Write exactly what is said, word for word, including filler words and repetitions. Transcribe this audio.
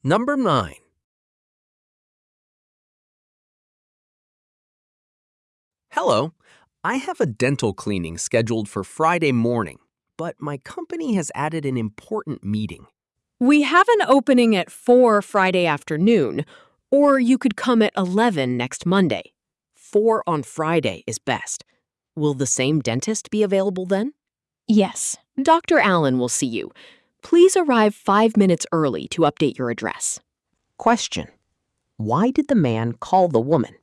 Number nine. Hello, I have a dental cleaning scheduled for Friday morning, but my company has added an important meeting. We have an opening at four Friday afternoon, or you could come at eleven next Monday. four on Friday is best. Will the same dentist be available then? Yes. Doctor Allen will see you. Please arrive five minutes early to update your address. Question: why did the man call the woman?